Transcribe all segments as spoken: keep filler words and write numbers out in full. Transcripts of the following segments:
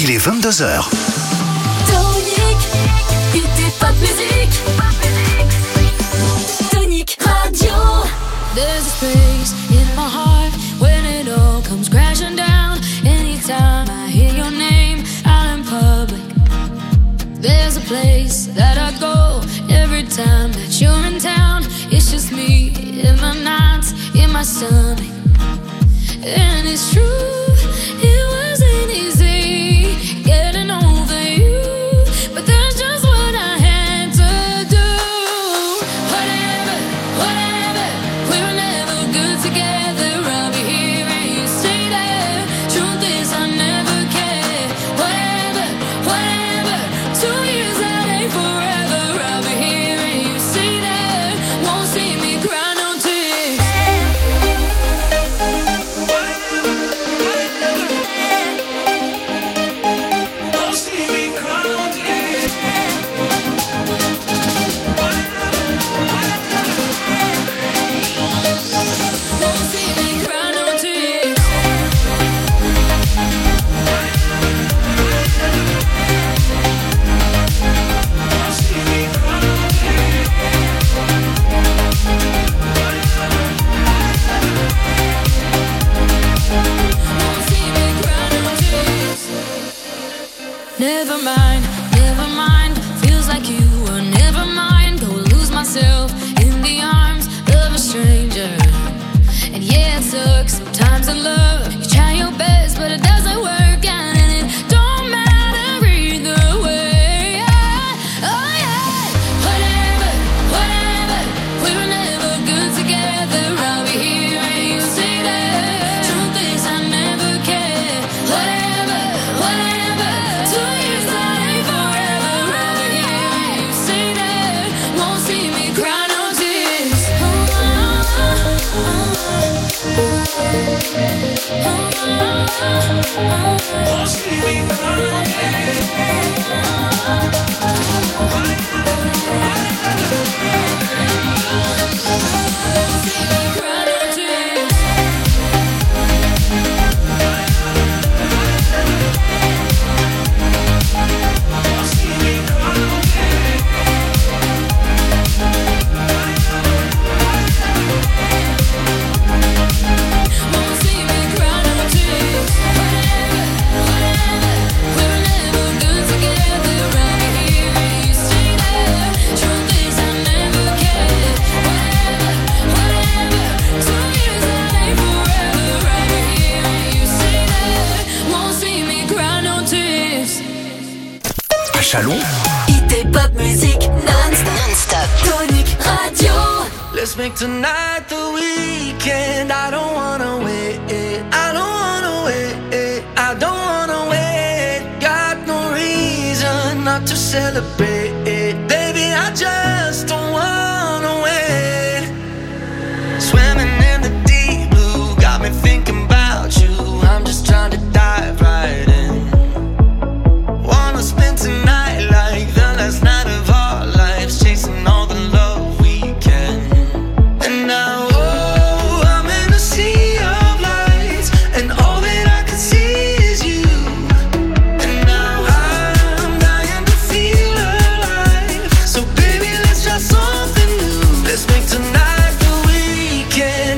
il est vingt-deux heures. Tonic, Hit Pop Music. Tonic Radio. There's a space in my heart when it all comes crashing down. Anytime I hear your name out in public, there's a place that I go every time that you're in town. It's just me in my nights, in my stomach. And it's true, it wasn't easy getting over you, but that's just what I had to do. Whatever, whatever, we were never good together. I'll be here and you stay there. Truth is I never cared. Whatever, whatever, two years that ain't forever. I'll be here and you stay there. Won't see me cry no tears. Never mind, never mind. Feels like you were never mine. Go lose myself in the arms of a stranger. And yeah, it sucks sometimes in love. You try your best, but it doesn't work out, and it don't matter either way. Oh yeah, whatever, whatever. We were never good together. I'll be here and you stay there. Truth is I never cared. Whatever, whatever. Two years that ain't forever. I'll be here and you stay there. Won't see me cry no tears. Oh, oh, oh, oh. Won't see me cry no Chalon. Hit Pop Music non-stop. Tonic Radio. Let's make tonight the weekend. I don't wanna wait. I don't wanna wait. I don't wanna wait. Got no reason not to celebrate. Baby, I just don't wanna wait. Swimming in the deep blue got me thinking about you. I'm just trying to dive right in. Wanna spend tonight like the last night of our lives, chasing all the love we can. And now, oh, I'm in a sea of lights, and all that I can see is you. And now I'm dying to feel alive. So baby, let's try something new. Let's make tonight the weekend.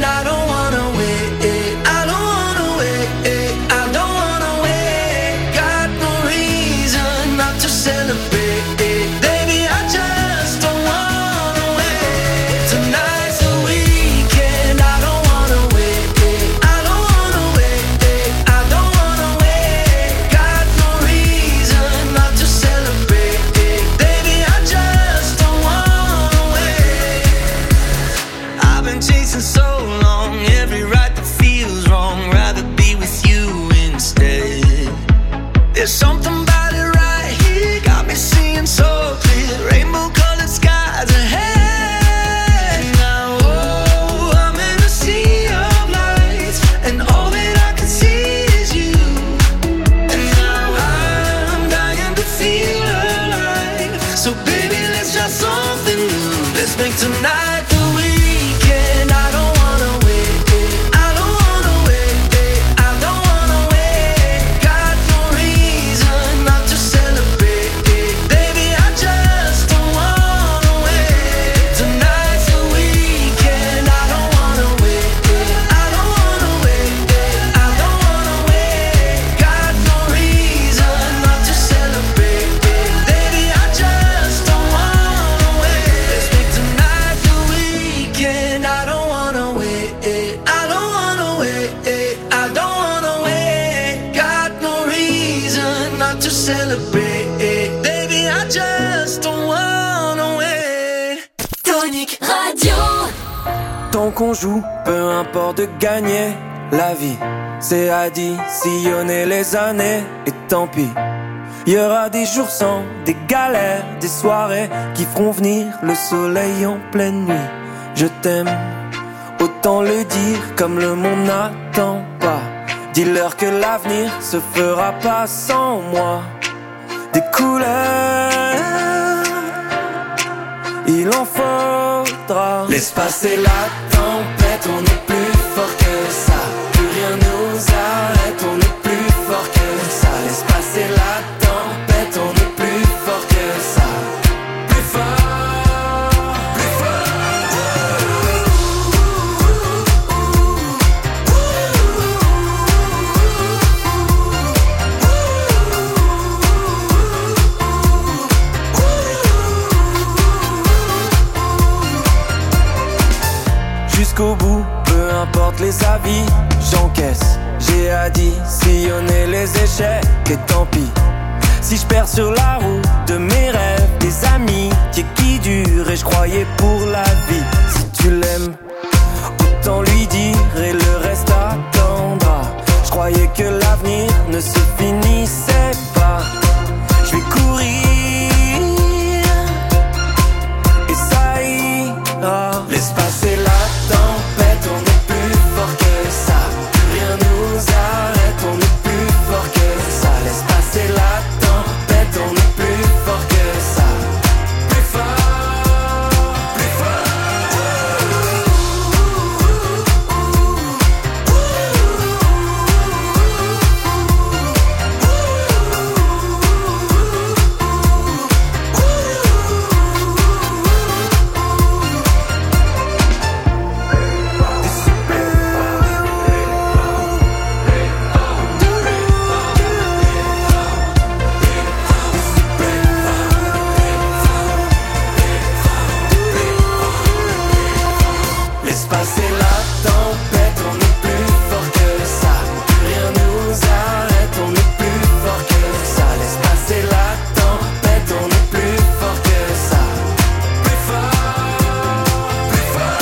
to celebrate. Baby, I just don't wanna wait. Tonic Radio. Tant qu'on joue, peu importe de gagner. La vie, c'est additionner les années. Et tant pis, il y aura des jours sans, des galères, des soirées qui feront venir le soleil en pleine nuit. Je t'aime, autant le dire comme le monde n'attend pas. Dis-leur que l'avenir se fera pas sans moi. Des couleurs, il en faudra. Laisse passer la tempête, on est plus fort que ça. Plus rien nous arrête, on est plus fort que ça. Laisse passer la tempête, on est plus fort que ça. Plus fort, plus fort. Jusqu'au bout, peu importe les avis, j'encaisse. J'ai additionné les échecs et tant pis. Si je perds sur la route de mes rêves, des amis qui, qui durent et je croyais pour la vie. Si tu l'aimes, autant lui dire et le reste attendra. Je croyais que l'avenir ne se finissait pas. Je vais courir et ça ira. Laisse passer la tempête, on est plus fort que ça. Plus rien nous arrête, on est plus fort que ça. Laisse passer la tempête, on est plus fort que ça. Plus fort, plus fort. Laisse passer la tempête, on est plus fort que ça. Plus rien nous arrête, on est plus fort que ça. Laisse passer la tempête, on est plus fort que ça. Plus fort, plus fort.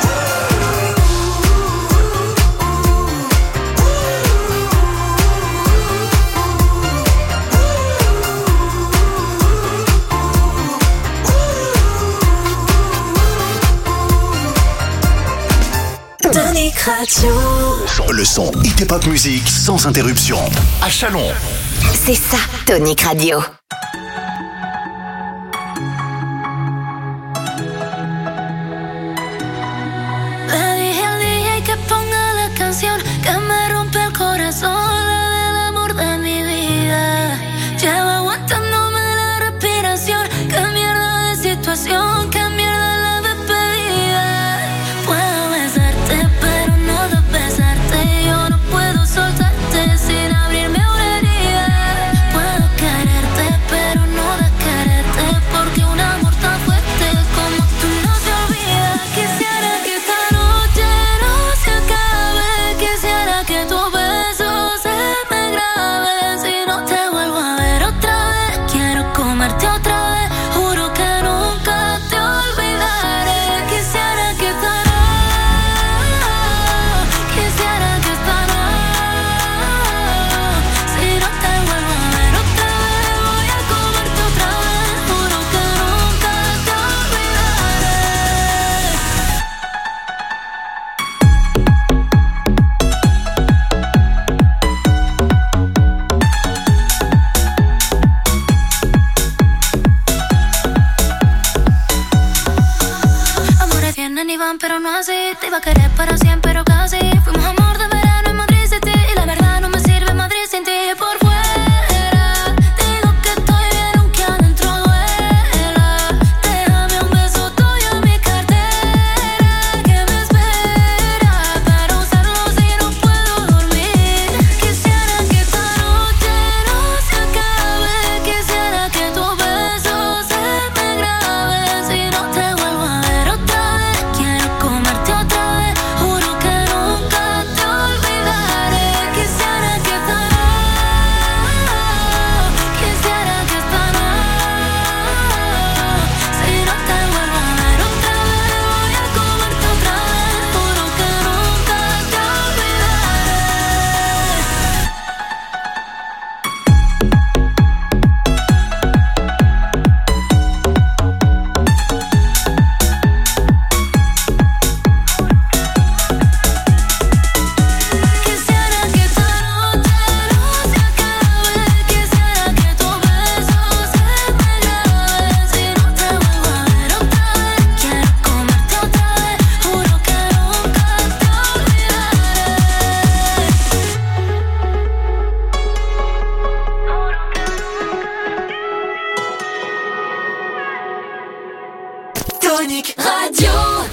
Tonic Radio. Le son Hit Pop Music sans interruption. À Chalon. C'est ça, Tonic Radio. Le dije al D J que ponga la canción que me rompe el corazón, la del amor de mi vida. Llevo aguantándome la respiración. Qué mierda de situación, qué mierda la despedida. Puedo besarte, pero no besarte. Yo no puedo soltarte sin abrirme una herida. Puedo quererte, pero Tonic Radio.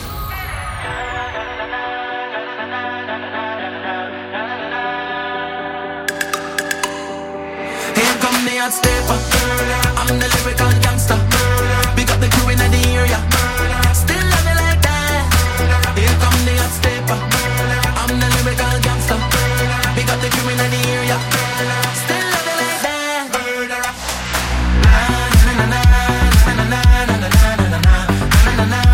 Here come the hot stepper. I'm the lyrical gangster. Big up the crew in the area. Still love it like that. Here come the hot stepper. I'm the lyrical gangster. Big up the crew in the area. Still love it like that. Na na na na na na na na na na na na.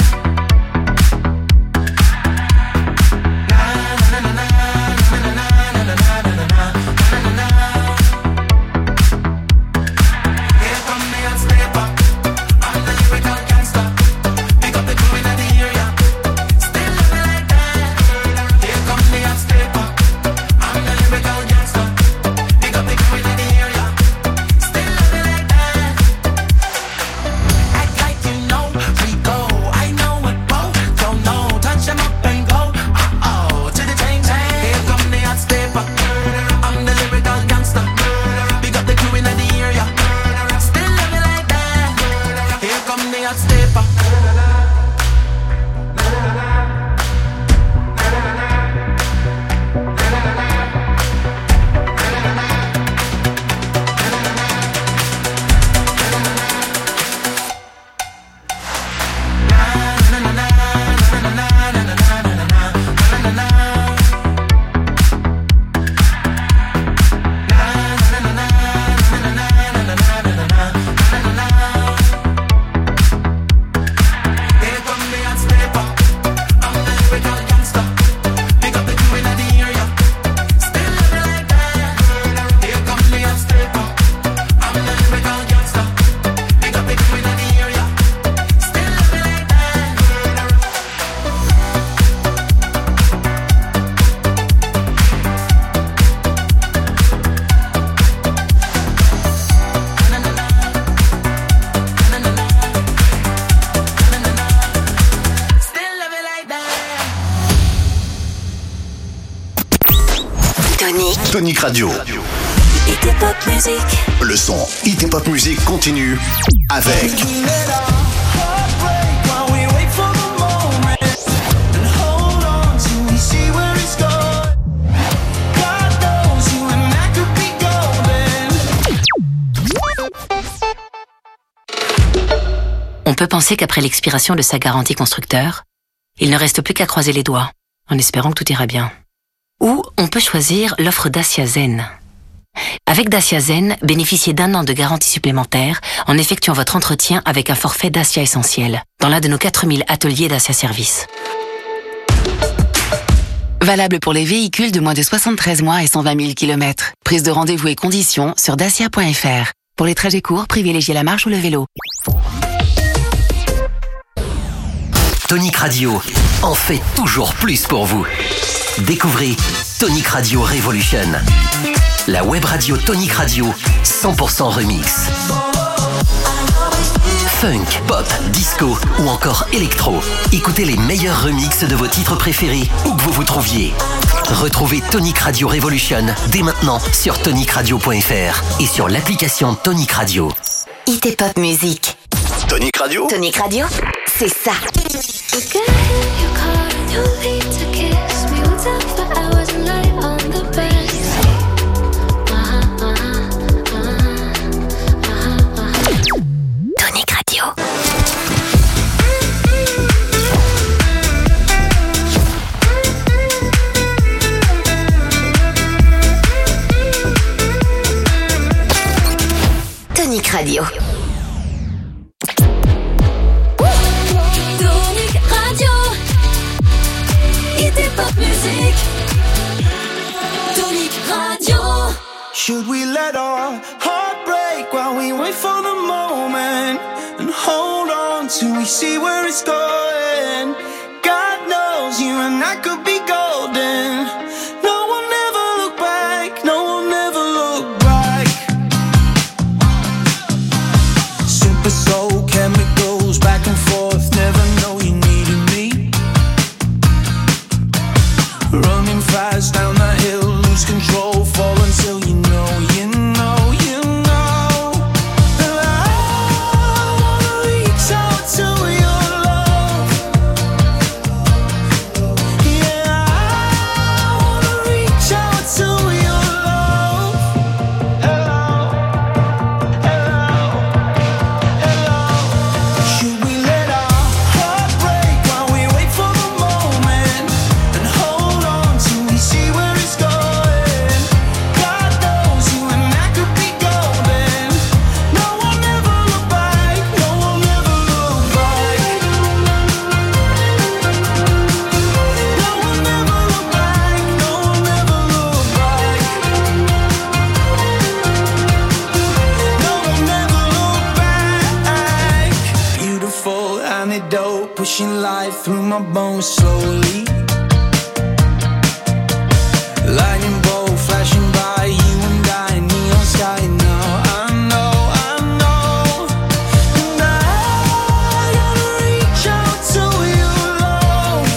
Tonic Radio. Hit et Pop Music. Le son Hit et Pop Music continue avec On peut penser qu'après l'expiration de sa garantie constructeur, il ne reste plus qu'à croiser les doigts, en espérant que tout ira bien. Ou on peut choisir l'offre Dacia Zen. Avec Dacia Zen, bénéficiez d'un an de garantie supplémentaire en effectuant votre entretien avec un forfait Dacia Essentiel dans l'un de nos quatre mille ateliers Dacia Service. Valable pour les véhicules de moins de soixante-treize mois et cent vingt mille kilomètres. Prise de rendez-vous et conditions sur dacia point f r. Pour les trajets courts, privilégiez la marche ou le vélo. Tonic Radio en fait toujours plus pour vous. Découvrez Tonic Radio Revolution, la web radio Tonic Radio cent pour cent remix. Funk, pop, disco ou encore électro. Écoutez les meilleurs remixes de vos titres préférés où que vous vous trouviez. Retrouvez Tonic Radio Revolution dès maintenant sur tonic radio point f r et sur l'application Tonic Radio. Hit et Pop Music. Tonic Radio. Tonic Radio, c'est ça. Tonic Radio. Tonic Radio. Tonic Radio. Hit et Pop Music. Tonic Radio. Should we let our heart break while we wait for the moment and hold on till we see where it's going? God knows you and I could be golden. No one ever look back, no one ever look back. Super soul chemicals back and forth, never know you needed me. Running fast down that hill, lose control, fall until you know, you know, you know. And I wanna reach out to your love. pushing life through my bones slowly. Lightning bolt flashing by, you and I, neon sky now. I know, I know. And I gotta reach out to you, love.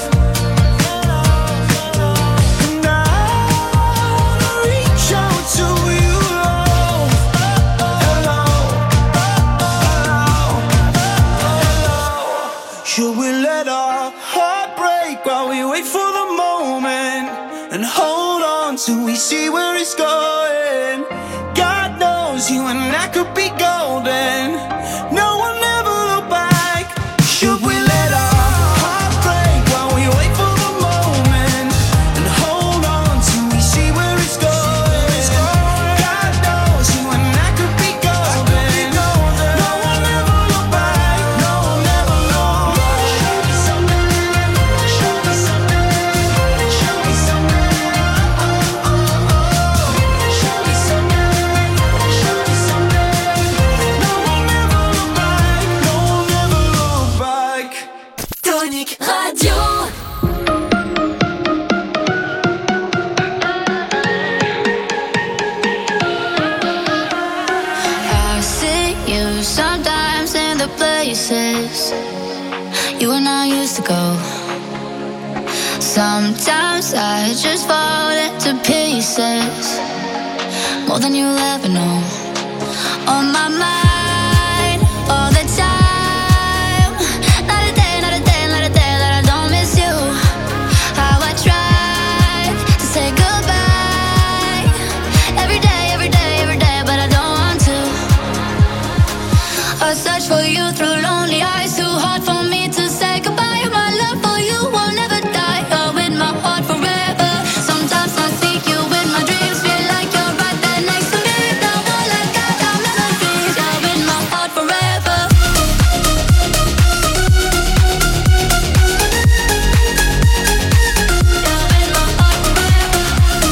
And I wanna reach out to you, love. Hello, hello, hello. Should we let our heart break while we wait for the moment and hold on till we see where it's going? God knows you and I could be golden. No one ever look back. Should we let our heart break while we wait for the moment and hold on till we see where it's going? God knows you and I could be golden. No one ever look back. No one ever look back. Show me something. Show me something. Show me something. Show me something. No one ever look back. No one ever look back. Tonic Radio. I see you sometimes in the places you and I used to go. Sometimes I just fall into pieces, more than you'll ever know. On my mind all the time. Not a day, not a day, not a day that I don't miss you. How I tried to say goodbye every day, every day, every day, but I don't want to. I search for you through lonely eyes, too hard for me to say goodbye. My love for you will never die. You're in my heart forever. Sometimes I seek you in my dreams, feel like you're right there next to me. Now all I got are memories. You're in my heart forever. You're in my heart forever.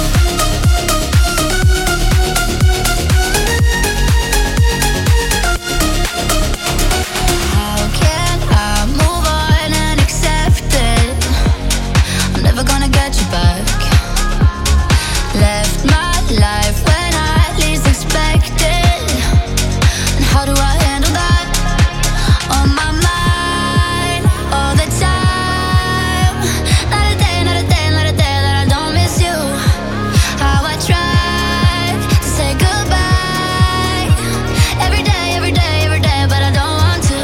How can I move on and accept it? I'm never gonna get you back. Left my life when I least expected. And how do I handle that? On my mind all the time. Not a day, not a day, not a day that I don't miss you. How I tried to say goodbye every day, every day, every day, but I don't want to.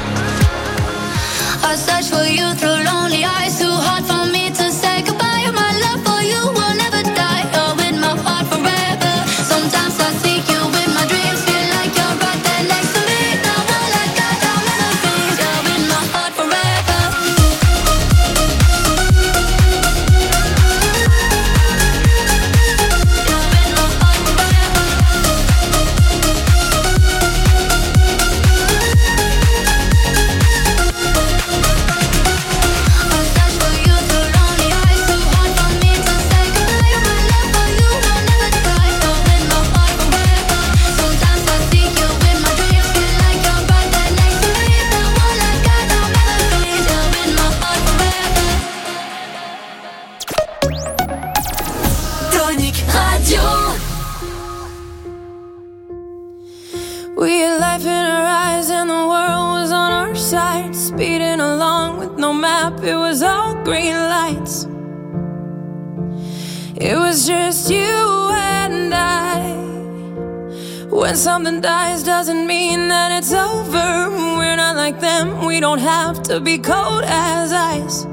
I search for you through lonely eyes, too hard for me to say goodbye. My love for you will never die. You're in my heart forever. Sometimes I seek you in my dreams, feel like you're right there next to me. Now all I got are memories. You're in my heart forever. You're in my heart forever. I search for you through lonely eyes, too hard for me to say goodbye. My love for you will never die. You're in my heart forever. Sometimes I seek you in my dreams, feel like you're right there next to me. Now all I got are memories. You're in my heart forever. Tonic Radio. We had life in our eyes and the world was on our side, speeding along with no map, it was all green lights. It was just you and I. When something dies doesn't mean that it's over. We're not like them, we don't have to be cold as ice.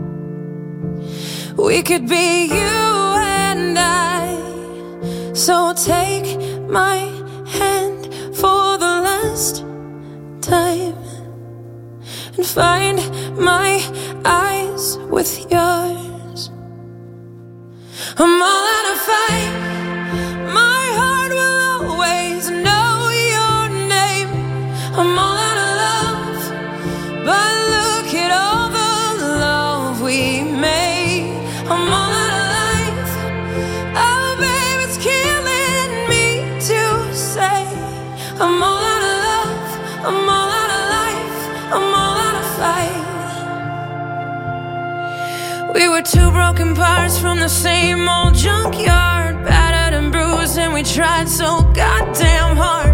We could be you and I. So take my hand for the last time and find my eyes with yours. I'm all out of fight. My heart will always know your name. I'm all out of love, but look at all the love we made. I'm all out of life. Oh, babe, it's killing me to say. I'm all out of love. I'm all out of life. I'm all out of fight. We were two broken parts from the same old junkyard, battered and bruised, and we tried so goddamn hard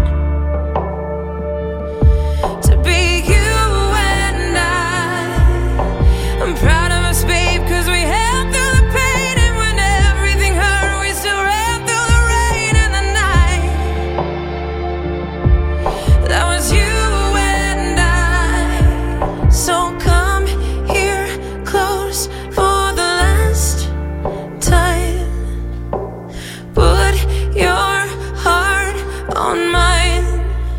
to be you and I. I'm proud of us, babe, cause we held through the pain, and when everything hurt, we still ran through the rain and the night. That was you and I. So come here close for the last time. Put your heart on mine.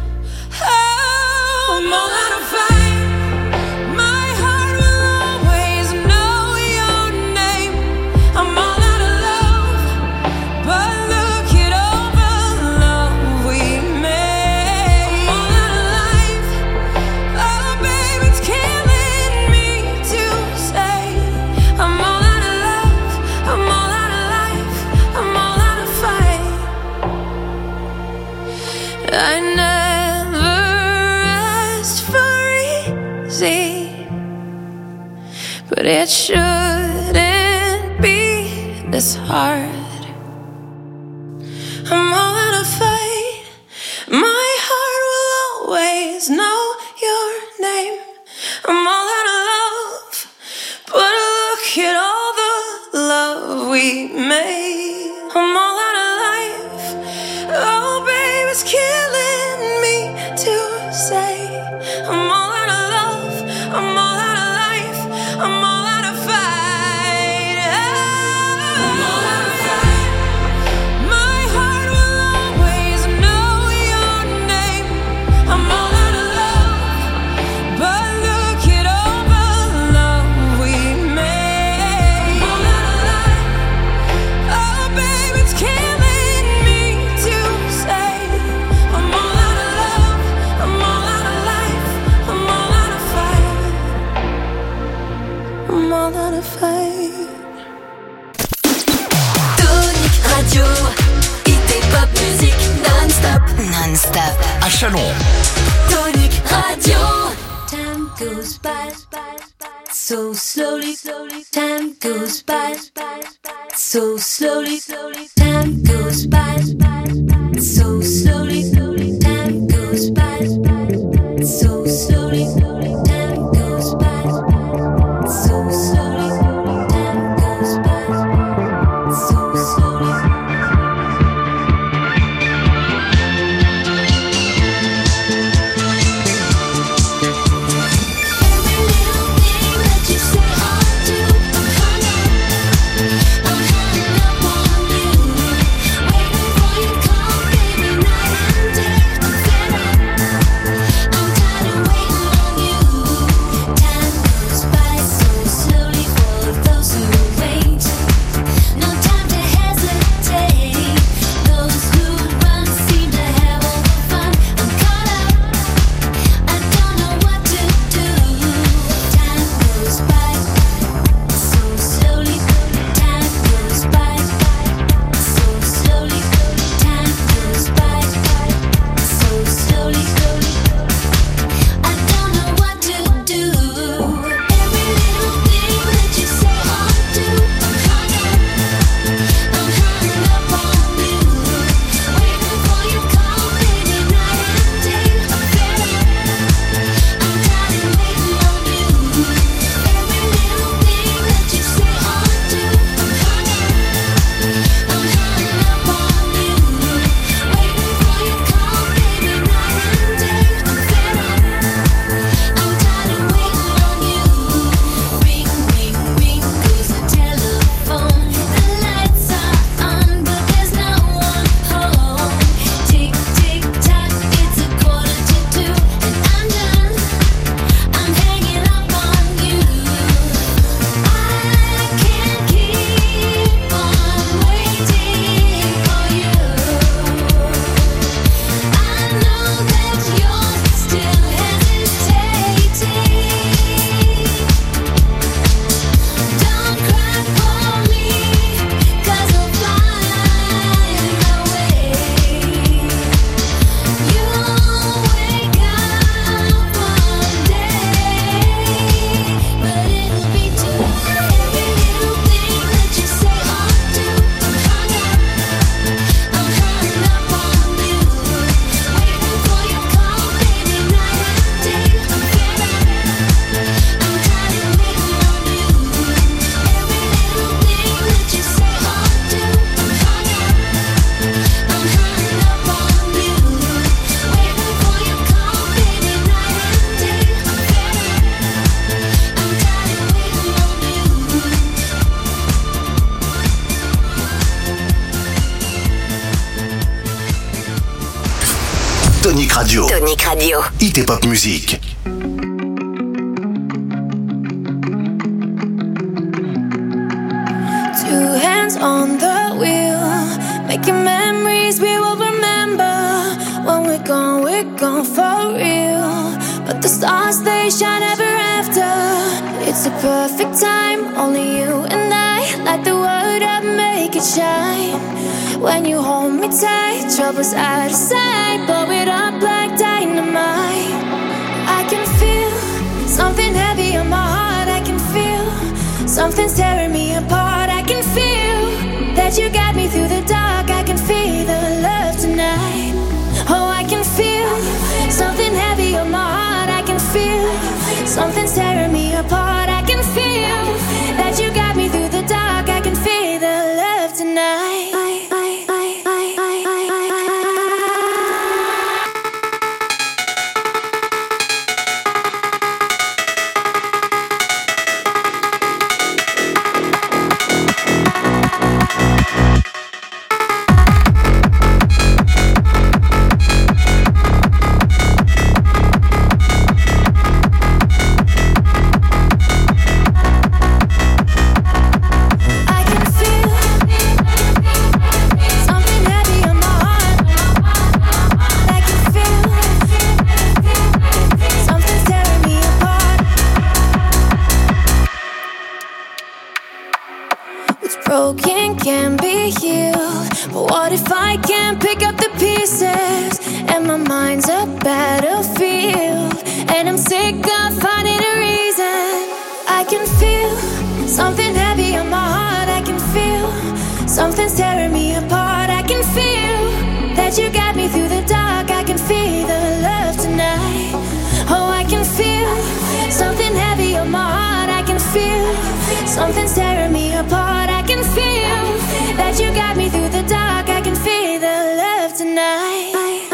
Oh, I'm all out of fight. My heart will always know your name. I'm all out of love, but look at all the love we made. I'm all out of life. Oh, babe, it's killing me to say. I'm all out of love, I'm all out of life, I'm all out of fight. I never asked for easy, but it shouldn't be this hard. I'm all out of fight. My heart will always know your name. I'm all out of love, but look at all the love we made. I'm all out of life. Oh, babe, it's killing me to say. I'm all out of love, I'm all out of life, I'm all out of fight. I'm all out of fight. My heart will always know your name. I'm all out of love, but look at all the love we made. I'm all out of life. Oh, babe, it's killing me to say. I'm all out of love, I'm all out of life, I'm all out of fight. I'm all out of fight. Tonic Radio, hit et pop musique non-stop. Non-stop. À Chalon, Tonic Radio. Time goes by so slowly. Time goes by so slowly. Time goes by so slowly. Time goes by so slowly. Time goes by so slowly. Time goes by so slowly. Every little thing that you say or do, I'm hung up on you, waiting for your call, baby, night and Tonic Radio. Tonic Radio. Hit et Pop Music. Two hands on the wheel, making memories we will remember. When we're gone, we're gone for real. But the stars, they shine ever after. It's a perfect time, only you and I. Light the world up, make it shine. When you hold me tight, trouble's out of sight. Blow it up like dynamite. I can feel something heavy on my heart. I can feel something's tearing me apart. I can feel that you got me through the dark. I can feel the love tonight. Oh, I can feel something heavy on my heart. I can feel something's tearing me apart. I can feel that you got me through the dark. I can feel the love tonight. Broken can be healed, but what if I can't pick up the pieces? And my mind's a battlefield, and I'm sick of finding a reason. I can feel something heavy on my heart. I can feel something's tearing me apart. I can feel that you got me through the dark. I can feel the love tonight. Oh, I can feel something heavy on my heart. I can feel something's tearing me apart. I can feel that you got me through the dark. I can feel the love tonight.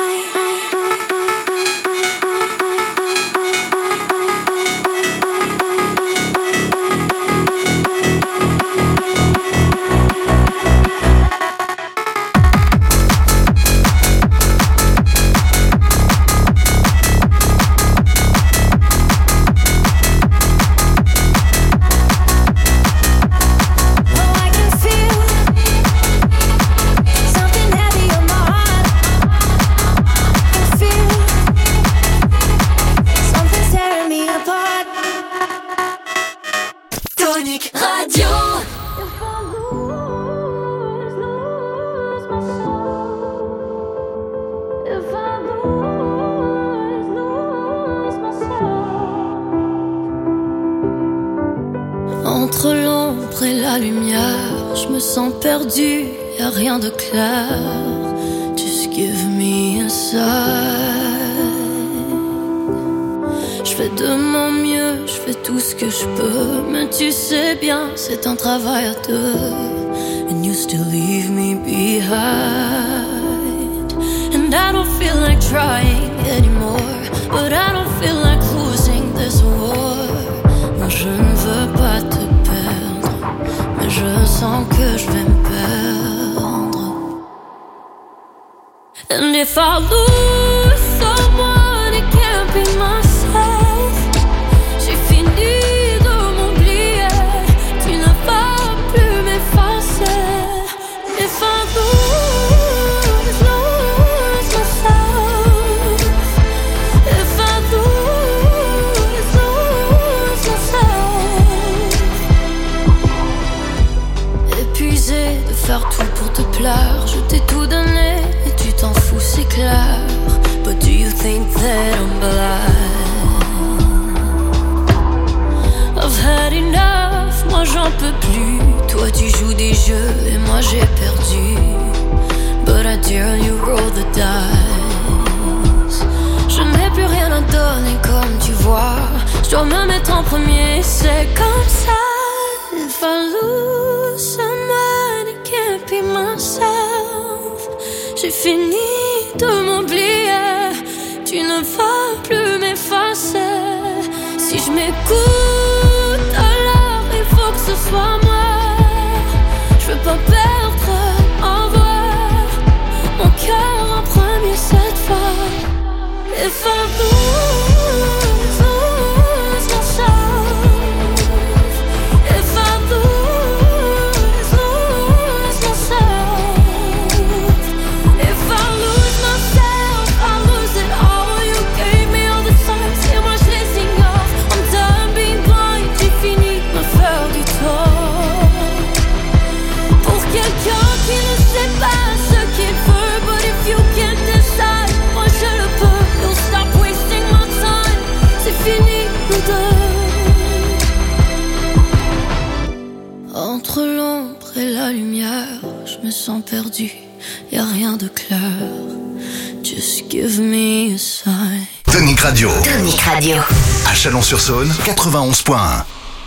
Entre l'ombre et la lumière, je me sens perdue, y'a rien de clair. Just give me a sign. Je fais de mon mieux, je fais tout ce que je peux, mais tu sais bien, c'est un travail à deux. And you still leave me behind. And I don't feel like trying anymore, but I don't feel like losing this war. Moi je ne veux pas te perdre, mais je sens que je vais me perdre. And if I lose someone, it can't be myself. J'ai fini de m'oublier, tu ne vas plus m'effacer. If I lose, lose myself. If I lose, lose myself. Épuisé de faire tout pour te plaire, je t'ai tout donné et tu t'en fous, c'est clair. But do you think that I'm blind? I've had enough, moi j'en peux plus. Toi tu joues des jeux et moi j'ai perdu. But I dare you roll the dice. Je n'ai plus rien à donner comme tu vois. Je dois me mettre en premier, c'est comme ça. If I lose someone, it can't be myself. J'ai fini de m'oublier, tu ne vas plus m'effacer. Si je m'écoute, alors il faut que ce soit moi. Je veux pas perdre en voix mon cœur en premier cette fois. perdu, y a rien de clair. Just give me a sign. Tonic Radio. Tonic Radio. À Chalon-sur-Saône, quatre-vingt-onze point un.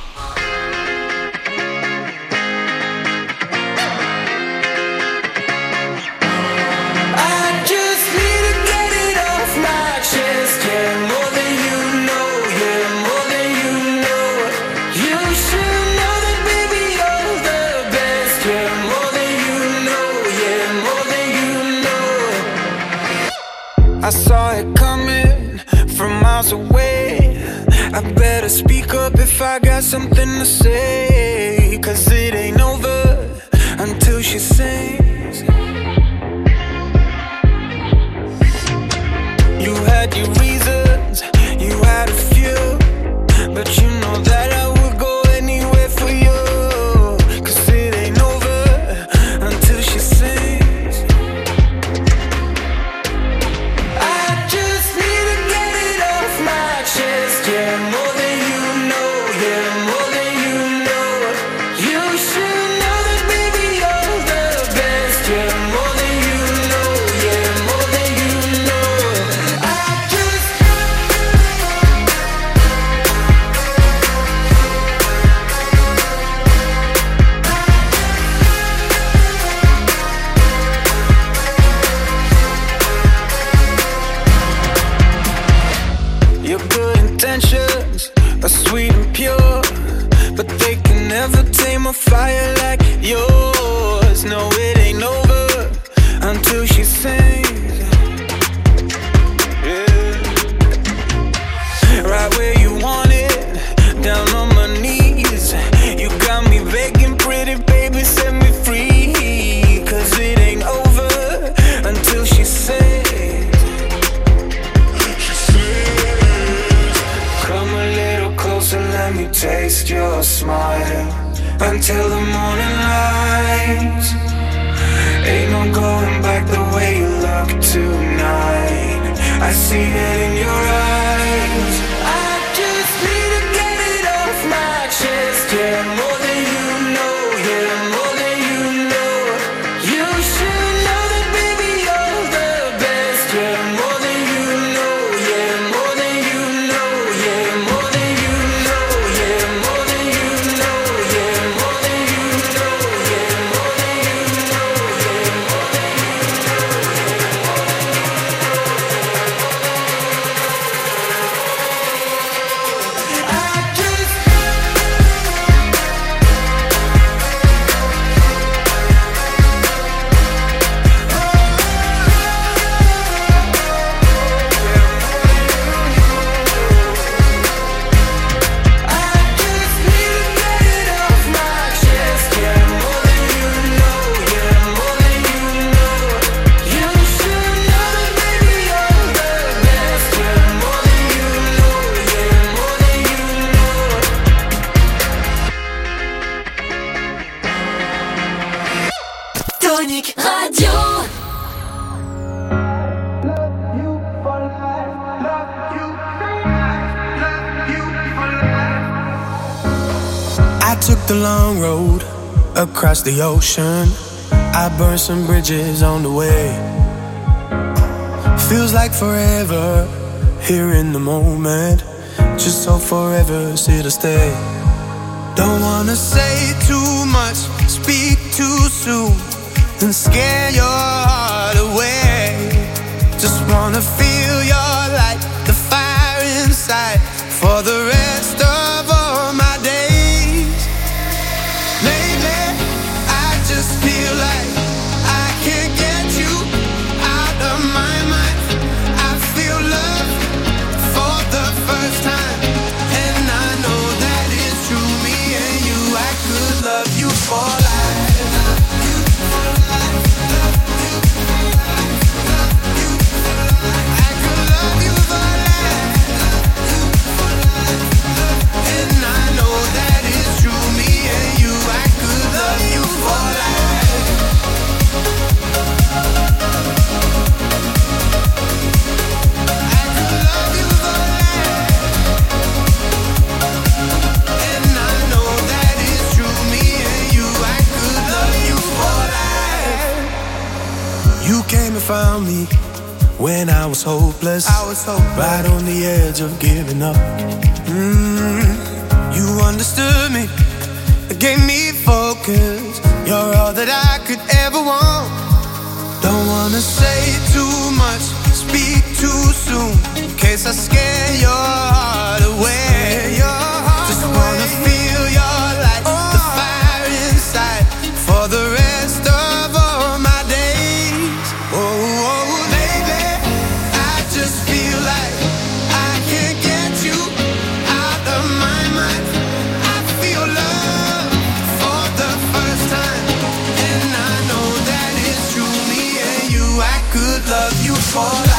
I saw it coming from miles away. I better speak up if I got something to say, 'cause it ain't over until she sings. You had your reasons, you had a few, but you know that I would go anywhere for you, 'cause it ain't over until she sings. Are sweet and pure, but they can never tame a fire like yours. No, it ain't over until she sings. Yeah. Right where you want it, down on my knees. You got me begging, pretty baby, set me free, 'cause it ain't over until she sings. So let me taste your smile until the morning light. Ain't no going back the way you look tonight. I see it in your eyes. I just need to get it off my chest. Yeah, more than you know. Yeah, more than you know. You should know that, baby, you're the best. Yeah, more than you know. Yeah, more than you know. Yeah, more than you know. Tonic Radio. I took the long road across the ocean. I burned some bridges on the way. Feels like forever here in the moment. Just so forever's here to stay. Don't wanna say too much, speak too soon, and scare your heart away. Just wanna feel your light, the fire inside, for the rest of all my days. Lately, I just feel like I can't get you out of my mind. I feel love for the first time, and I know that it's true. Me and you, I could love you for life. I could love you for life. found me when I was hopeless, I was hopeless. Right on the edge of giving up. Mm, you understood me, gave me focus. You're all that I could ever want. Don't wanna say too much, speak too soon, in case I scare your heart away. Your heart Just away. Wanna feel your light, oh. The fire inside, for the rest of all my days. Oh, oh, baby, I just feel like I can't get you out of my mind. I feel love for the first time, and I know that it's true. Me and you, I could love you for life.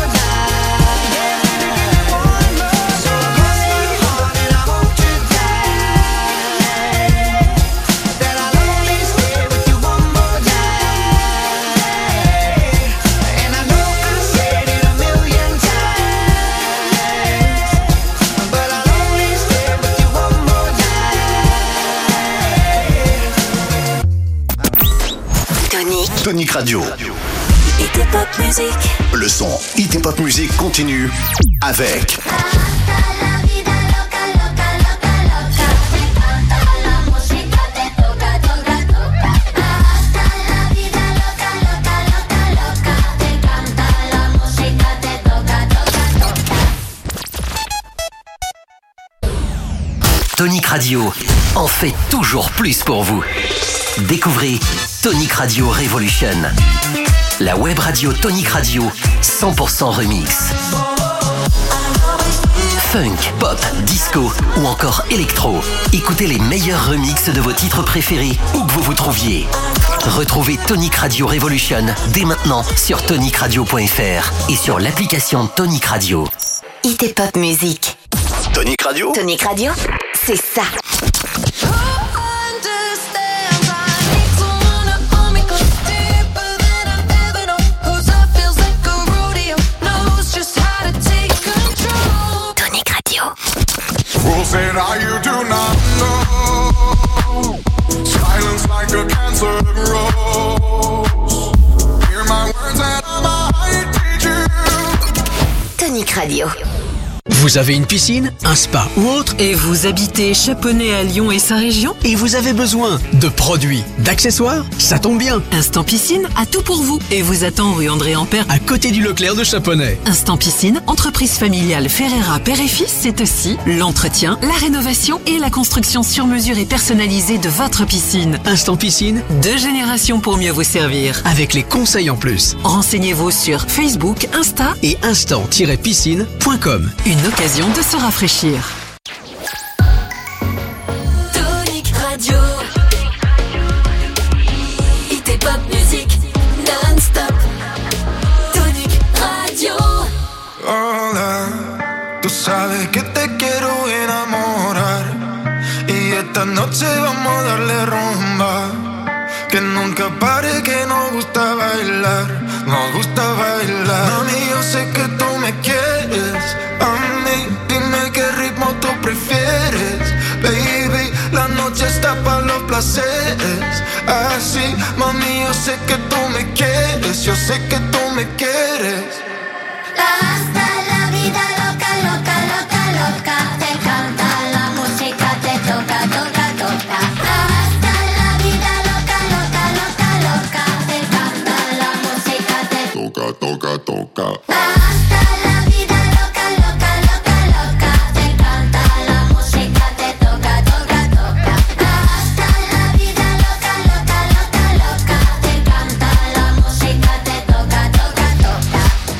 Yeah. Tonic Radio. Hit Pop Music. Le son Hit Pop Music continue avec Tonic Radio en fait toujours plus pour vous. Découvrez Tonic Radio Revolution, la web radio Tonic Radio cent pour cent remix. Funk, pop, disco ou encore électro. Écoutez les meilleurs remixes de vos titres préférés où que vous vous trouviez. Retrouvez Tonic Radio Revolution dès maintenant sur tonic radio point f r et sur l'application Tonic Radio. Hit Pop Music. Tonic Radio. Tonic Radio, c'est ça. Tonic Radio. Fools say now you do not know. Silence like a cancer grows. Hear my words and I might teach you. Tonic Radio. Vous avez une piscine, un spa ou autre et vous habitez Chaponnet à Lyon et sa région et vous avez besoin de produits, d'accessoires, ça tombe bien. Instant Piscine a tout pour vous et vous attend rue André Ampère à côté du Leclerc de Chaponnet. Instant Piscine, entreprise familiale Ferreira père et fils, c'est aussi l'entretien, la rénovation et la construction sur mesure et personnalisée de votre piscine. Instant Piscine, deux générations pour mieux vous servir. Avec les conseils en plus. Renseignez-vous sur Facebook, Insta et instant tiret piscine point com. Une occasion de se rafraîchir. Tonic Radio. Hit Pop Music non-stop. Tonic Radio. Hola, tú sabes que te quiero enamorar y esta noche vamos a darle rumba. Que nunca pare, que nos gusta bailar, nos gusta bailar. Mami, yo sé que tú me quieres, a mí dime qué ritmo tú prefieres. Baby, la noche está para los placeres. Así, mami, yo sé que tú me quieres, yo sé que tú me quieres. Hasta la vida loca, loca, loca, loca. Te canta la música, te toca, toca, toca. Hasta la vida loca, loca, loca, loca. Te canta la música, te toca, toca, toca. Hasta la vida loca, loca, loca, loca. Te canta la música, te toca, toca, toca. Hasta la vida loca, loca, loca, loca. Te canta la música, te toca, toca, toca.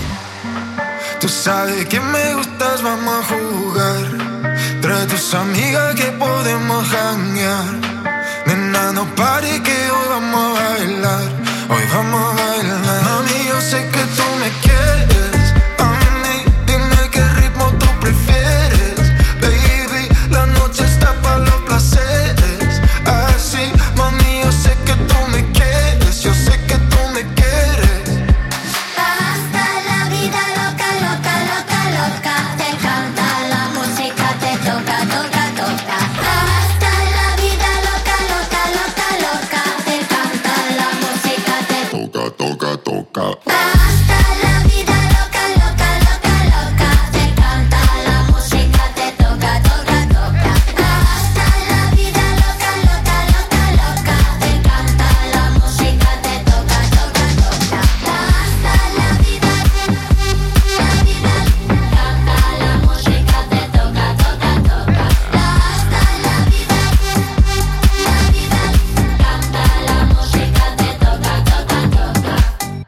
Tú sabes que me gustas, vamos a jugar. Trae tus amigas que podemos janguear. Nena, no pare que hoy vamos a bailar. Hoy vamos a bailar. Mami, yo sé que tú me quieres. A mí, dime qué ritmo tú prefieres. Baby, la noche está para los placeres. Así, mami, yo sé que tú me quieres. Yo sé que tú me quieres. Hasta la vida loca, loca, loca, loca. Te canta la música, te toca, toca, toca. Hasta la vida loca, loca, loca, loca. Te canta la música, te toca, toca, toca. Hasta la vida loca, loca, loca, loca. Te canta la música, te toca, toca, toca. Hasta la vida loca, loca, loca, loca. Te canta la música, te toca, toca, toca. Hasta la vida, la vida, canta la música, te toca, toca, toca. Hasta la vida, la vida, canta la música, te toca, toca, toca.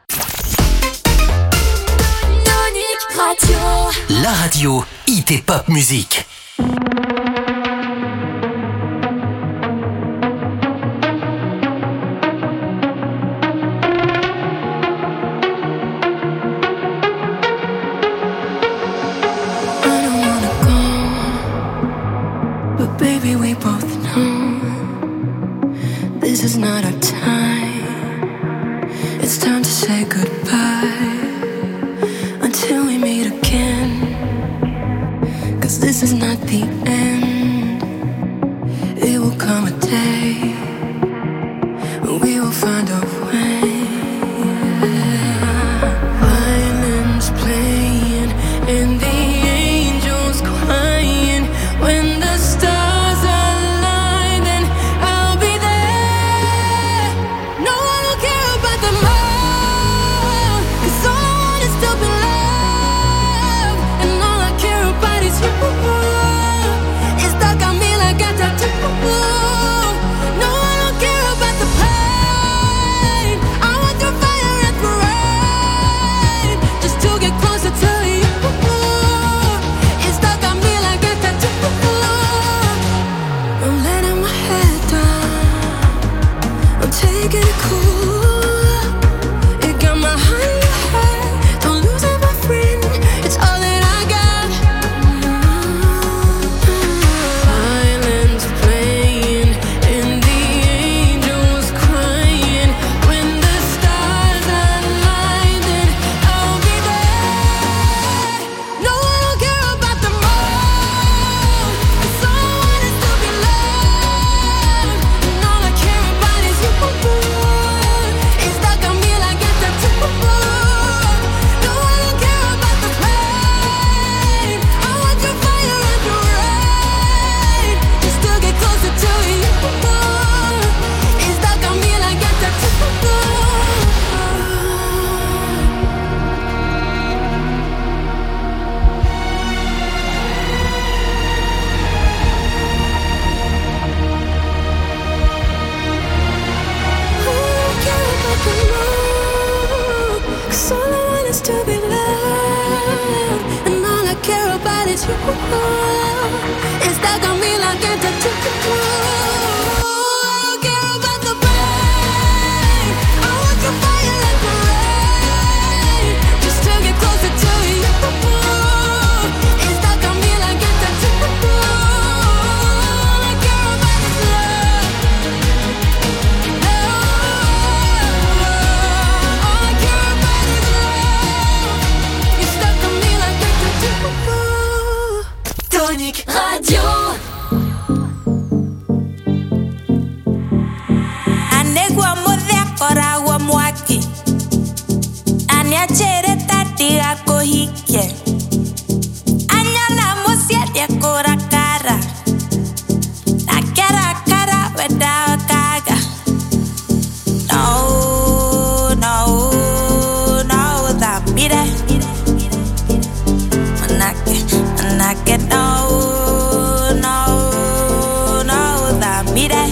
Tonic Radio. La radio Hit et Pop Music. But baby, we both know this is not our time. It's time to say goodbye until we meet again. 'Cause this is not the end. It will come a day when we will find a way. taking it cool. It got my heart in your heart. Don't lose it, my friend. It's all that I got. Violins playing and the angel was crying. When the stars align, then I'll be there. No, I don't care about the moon. 'Cause all I want is to be loved, and all I care about is you. It's stuck on me like it's a tattoo. No, I don't care about the pain. I want your fire and your rain. Just to get closer to you. It's stuck on me like it's a tattoo. Cause all I want is to be loved, and all I care about is you. It's stuck on me like a tattoo. I don't care about the pain. I want your fire like the rain. Just to get closer to you. It's stuck on me like a tattoo. All I care about is love. All I care about is love. You're stuck on me like a tattoo. Tonic Radio. Anegwa modhe kora wa mwaki. Aniachere tati ako hike. Anyala musia dia kora kara. Na kara kara weda kaga. No, no, no, that beat it. Manake, manake, no, no, no, that beat it.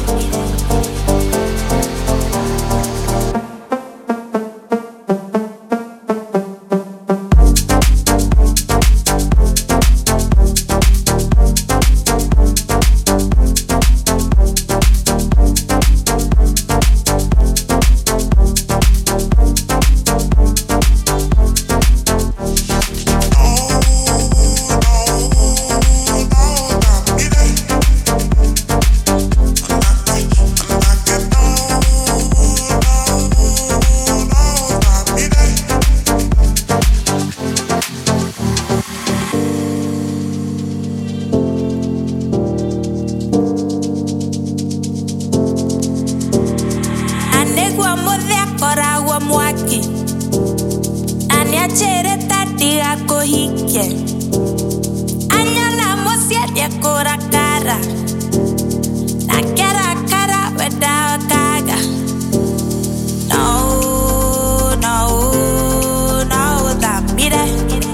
Anegwa modhe kora wa mwaki. Aniachere tati ako hike. Anyala musia dia kora kara. Na kara kara weda kaga. No, no, no, that beat it.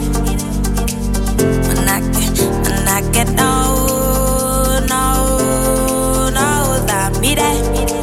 Manake, manake, no, no, no, that beat it.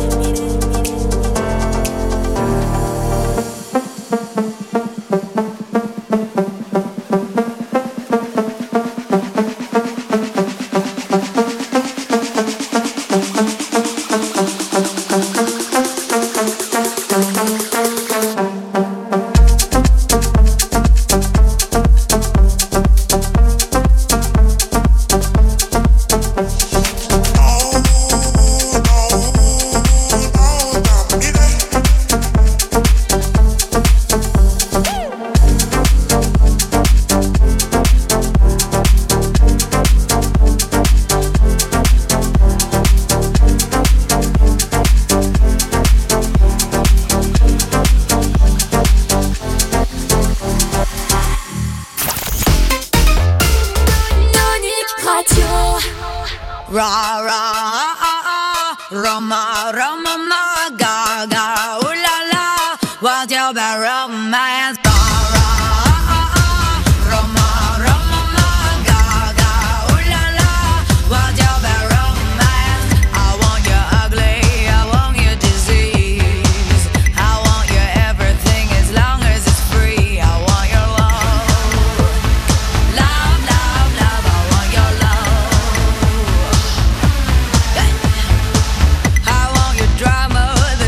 Ra ra ah ah, Roma Roma ma ga ga, ooh la la, what's your bad romance? Ra ra ah ah, Roma Roma ma ga ga, ooh la la, what's your bad romance? I want you ugly, I want you disease, I want you everything as long as it's free. I want your love, love, love, love. I want your love. I want your drama.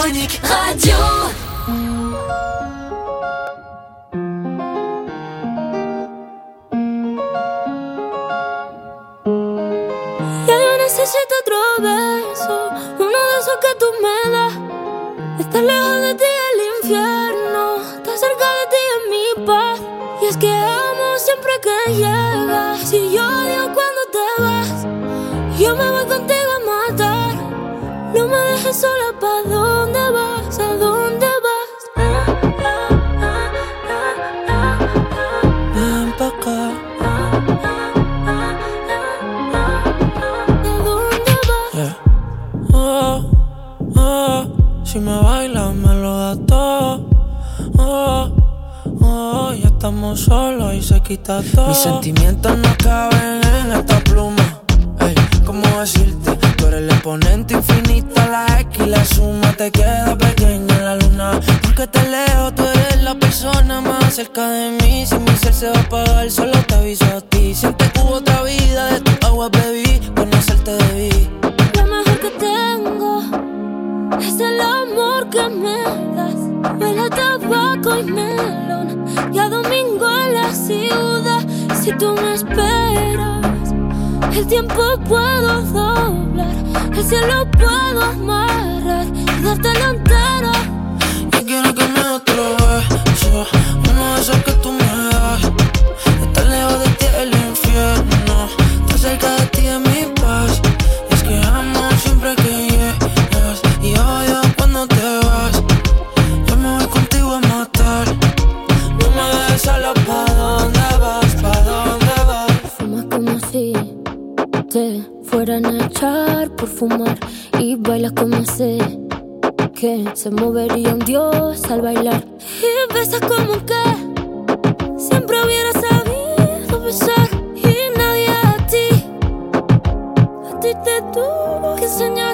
Tonic Radio. Ya yo necesito otro beso, uno de esos que tú me das. Estar lejos de ti es el infierno, estar cerca de ti es mi paz. Y es que amo siempre que llegas. Si yo odio cuando te vas, yo me voy contigo a matar. No me dejes sola, ¿pa' dónde vas? ¿A dónde vas? Ven pa' acá. Si me bailas me lo das todo. Oh, oh, ya estamos solos y se quita todo. Mis sentimientos no caben en esta pluma. Ey, ¿cómo decirte? Tú eres el exponente infinito, la X y la suma te queda pequeña en la luna. Porque te leo, tú eres la persona más cerca de mí. Si mi ser se va a apagar, solo te aviso a ti. Siente que hubo otra vida, de tu agua bebí, conocerte debí. Lo mejor que tengo es el amor que me das. Huele a tabaco y melón, y a domingo en la ciudad. Si tú me esperas, el tiempo puedo doblar, el cielo puedo amarrar y dártelo entero. Yo quiero que me des otro beso, uno de esos que tú me das. Estar lejos de ti es el infierno, estar cerca de ti es mi paz. Y es que amo siempre que llegas y odio cuando te vas. Yo me voy contigo a matar. No me dejes sola, ¿pa' dónde vas? ¿Pa' dónde vas? Fumas como si te fueran a echar por fumar, y bailas como sé que se movería un dios al bailar. Y besas como que siempre hubiera sabido besar. Y nadie a ti, a ti te tuvo que enseñar.